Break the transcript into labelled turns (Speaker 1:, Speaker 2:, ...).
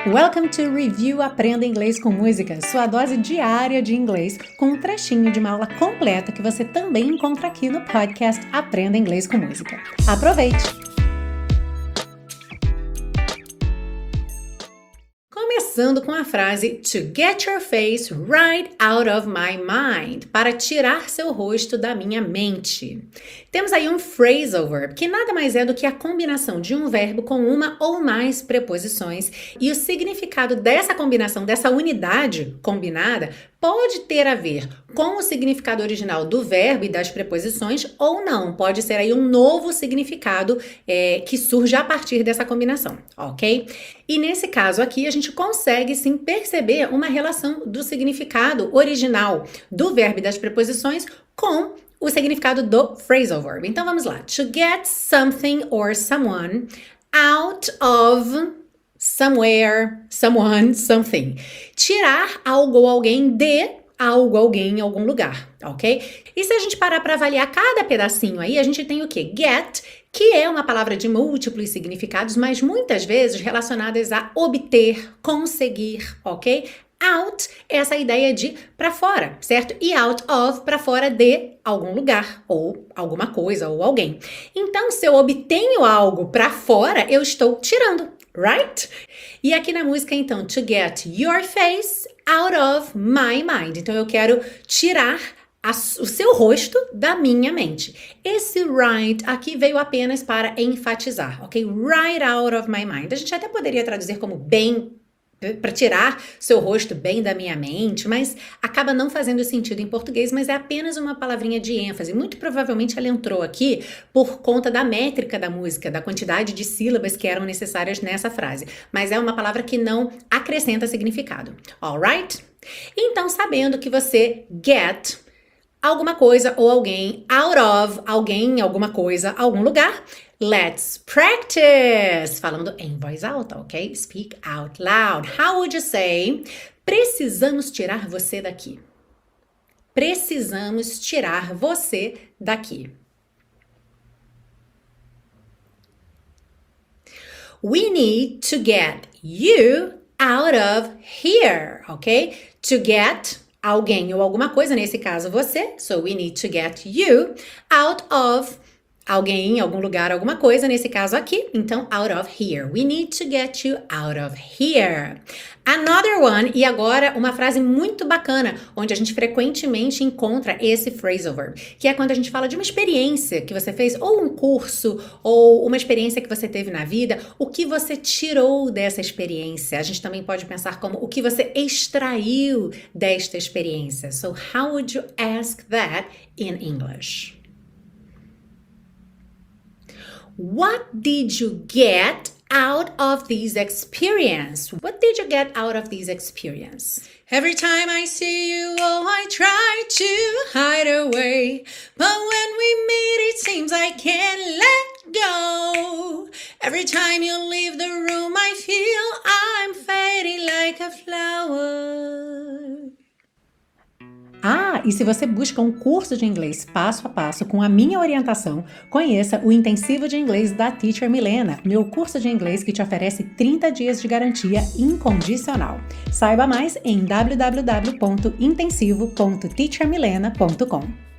Speaker 1: Welcome to Review Aprenda Inglês com Música, sua dose diária de inglês com um trechinho de uma aula completa que você também encontra aqui no podcast Aprenda Inglês com Música. Aproveite! Começando com a frase to get your face right out of my mind, para tirar seu rosto da minha mente. Temos aí um phrasal verb, que nada mais é do que a combinação de um verbo com uma ou mais preposições, e o significado dessa combinação, dessa unidade combinada, pode ter a ver com o significado original do verbo e das preposições ou não. Pode ser aí um novo significado que surge a partir dessa combinação, ok? E nesse caso aqui, a gente consegue sim perceber uma relação do significado original do verbo e das preposições com o significado do phrasal verb. Então vamos lá. To get something or someone out of somewhere, someone, something. Tirar algo ou alguém de algo, alguém em algum lugar, ok? E se a gente parar para avaliar cada pedacinho aí, a gente tem o quê? Get, que é uma palavra de múltiplos significados, mas muitas vezes relacionadas a obter, conseguir, ok? Out é essa ideia de para fora, certo? E out of para fora de algum lugar, ou alguma coisa, ou alguém. Então, se eu obtenho algo para fora, eu estou tirando. Right? E aqui na música, então, to get your face out of my mind. Então, eu quero tirar o seu rosto da minha mente. Esse right aqui veio apenas para enfatizar, ok? Right out of my mind. A gente até poderia traduzir como bem, para tirar seu rosto bem da minha mente, mas acaba não fazendo sentido em português, mas é apenas uma palavrinha de ênfase. Muito provavelmente ela entrou aqui por conta da métrica da música, da quantidade de sílabas que eram necessárias nessa frase, mas é uma palavra que não acrescenta significado. Alright? Então, sabendo que você get alguma coisa ou alguém out of alguém, alguma coisa, algum lugar, let's practice! Falando em voz alta, ok? Speak out loud. How would you say? Precisamos tirar você daqui. Precisamos tirar você daqui. We need to get you out of here, ok? To get alguém ou alguma coisa, nesse caso você. So we need to get you out of alguém, algum lugar, alguma coisa, nesse caso aqui. Então, out of here. We need to get you out of here. Another one, e agora uma frase muito bacana, onde a gente frequentemente encontra esse phrasal verb, que é quando a gente fala de uma experiência que você fez, ou um curso, ou uma experiência que você teve na vida, o que você tirou dessa experiência. A gente também pode pensar como o que você extraiu desta experiência. So, how would you ask that in English? What did you get out of this experience? What did you get out of this experience? Every time I see you, oh, I try to hide away. But when we meet, it seems I can't let go. Every time you leave the room, I feel I'm fading like a flower. Ah, e se você busca um curso de inglês passo a passo com a minha orientação, conheça o Intensivo de Inglês da Teacher Milena, meu curso de inglês que te oferece 30 dias de garantia incondicional. Saiba mais em www.intensivo.teachermilena.com.